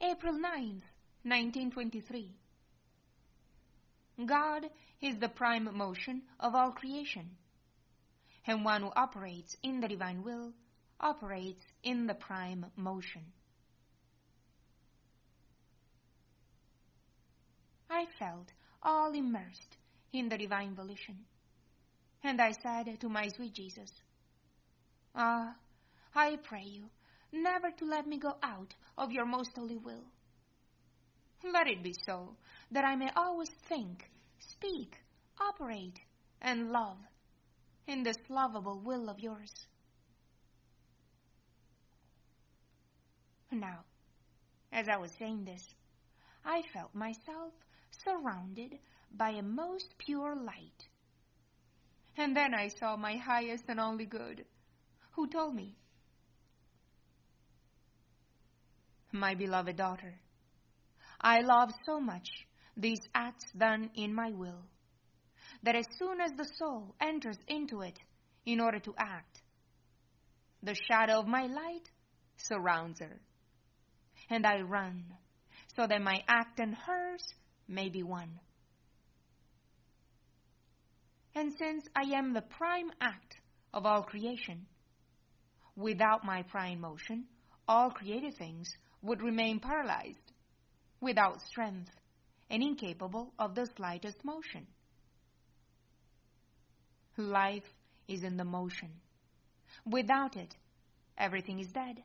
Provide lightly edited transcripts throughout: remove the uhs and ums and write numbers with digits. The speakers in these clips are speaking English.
April 9th, 1923. God is the prime motion of all creation, and one who operates in the divine will operates in the prime motion. I felt all immersed in the divine volition, and I said to my sweet Jesus, I pray you never to let me go out of your most holy will. Let it be so that I may always think, speak, operate, and love in this lovable will of yours. Now, as I was saying this, I felt myself surrounded by a most pure light. And then I saw my highest and only good, who told me, "My beloved daughter, I love so much these acts done in my will, that as soon as the soul enters into it in order to act, the shadow of my light surrounds her, and I run, so that my act and hers may be one. And since I am the prime act of all creation, without my prime motion, all created things would remain paralyzed, without strength, and incapable of the slightest motion. Life is in the motion. Without it, everything is dead.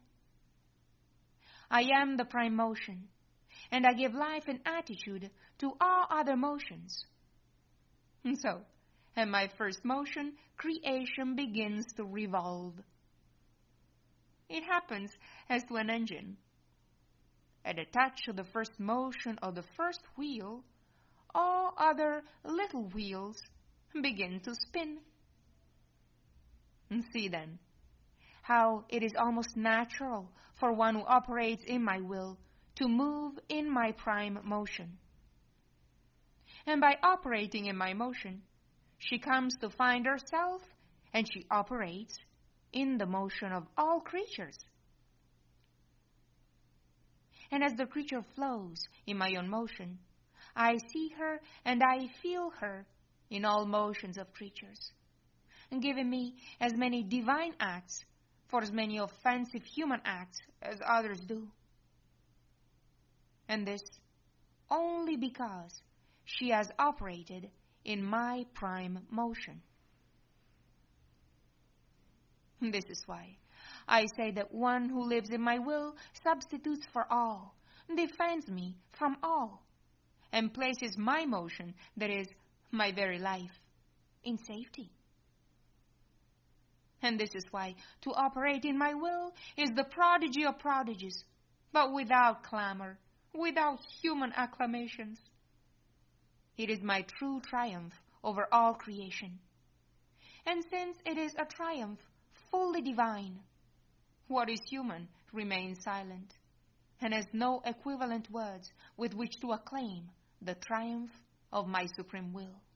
I am the prime motion, and I give life and attitude to all other motions. And so, at my first motion, creation begins to revolve. It happens as to an engine. At the touch of the first motion of the first wheel, all other little wheels begin to spin. And see then, how it is almost natural for one who operates in my will to move in my prime motion. And by operating in my motion, she comes to find herself, and she operates in the motion of all creatures. And as the creature flows in my own motion, I see her and I feel her in all motions of creatures, and giving me as many divine acts for as many offensive human acts as others do. And this only because she has operated in my prime motion. This is why I say that one who lives in my will substitutes for all, defends me from all, and places my motion, that is, my very life, in safety. And this is why to operate in my will is the prodigy of prodigies, but without clamor, without human acclamations. It is my true triumph over all creation. And since it is a triumph fully divine, what is human remains silent, and has no equivalent words with which to acclaim the triumph of my supreme will.